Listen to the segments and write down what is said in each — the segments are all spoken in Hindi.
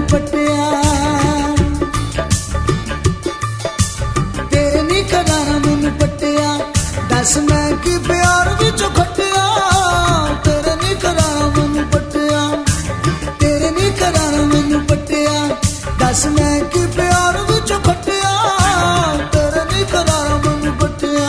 पट्टिया तेरे नी करारा मैनू पट्टिया दस मैं कि प्यार विचों खट्टिया तेरे नी करारा मैनू पट्टिया तेरे नी करारा मैनू पट्टिया दस मैं कि प्यार विचों खट्टिया तेरे नी करारा मैनू पट्टिया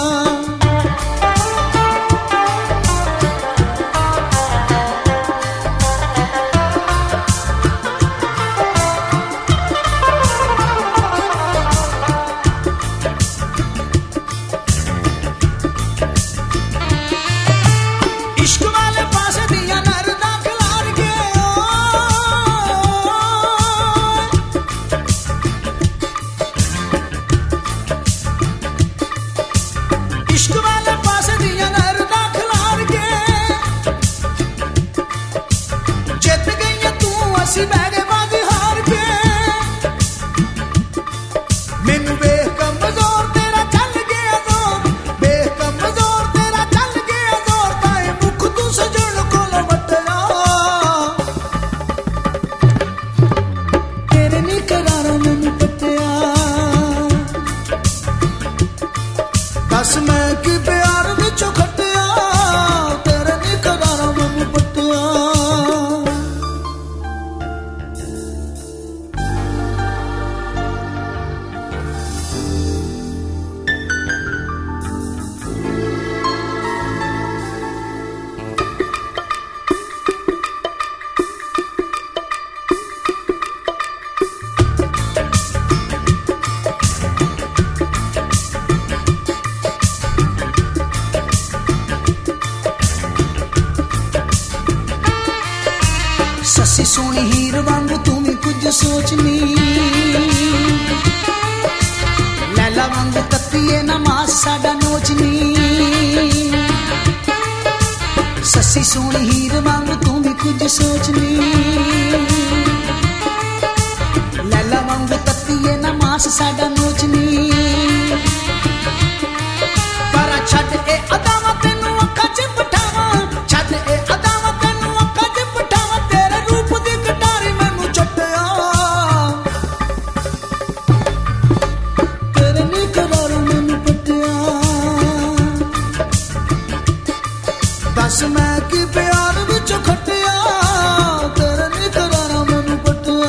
दस मैं कि प्यार विचों खट्टिया तेरे नी करारा मैनू पट्टिया सस्सी सोनी हीर वांगू तू भी कुछ सोचनी लैला वांगू तत्तीए ना मास साडा नोचनी सस्सी सोनी हीर वांगू तू भी कुछ सोचनी लैला वांगू तत्तीए ना मास साडा नोचनी पर छट ए अदावा तेनू अखा च बिठावा छट ए अदावा तेनू अखा च बिठावा तेरे रूप दी कटारी मैनू चट्टिया तेरे नी करारा मैनू पट्टिया दस मैं कि प्यार विचों खट्टिया तेरे नी करारा मैनू पट्टिया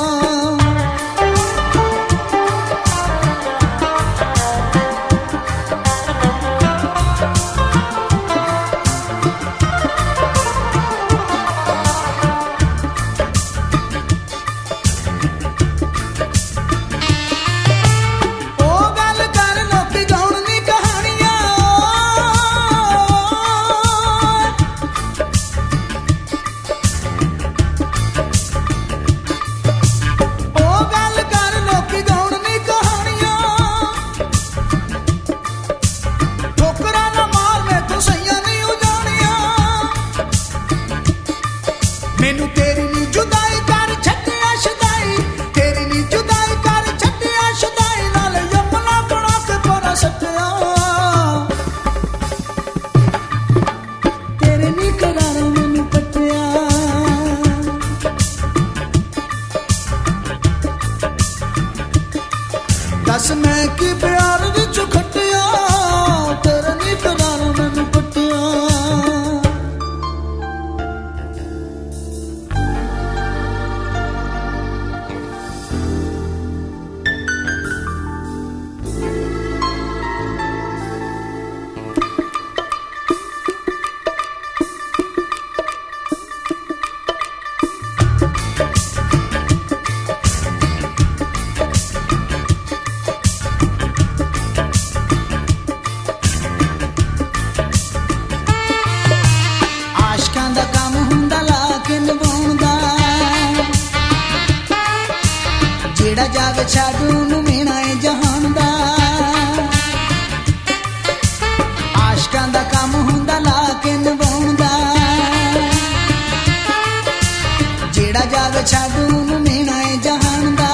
मैनू तेरी नी जुदाई कर छड्डिया शुदाई तेरी नी जुदाई कर छड्डिया शुदाई नाल यमुना बना के परा सट्टिया तेरे नी करारा मैनू पट्टिया दस मैं कि प्यार विचों खट्टिया तेरे नी करारा मैनू पट्टिया जेड़ा जावे छाडू नू मीना है जहान दा आशकां दा काम हुंदा ला के निभाउण दा जेड़ा जावे छाडू नू मीना है जहान दा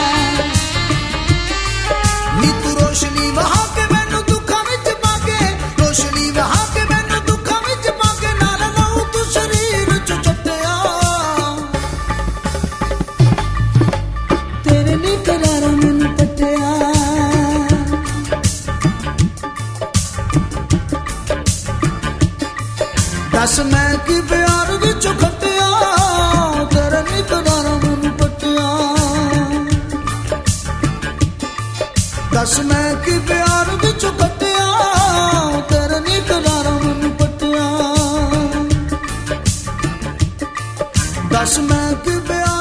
नी तू रोशनी वहा के मैनू दुखां विच पाके रोशनी वहा के मैनू दुखां विच पाके नाल लाऊं तू शरीर च चट्टिया मैं कि प्यार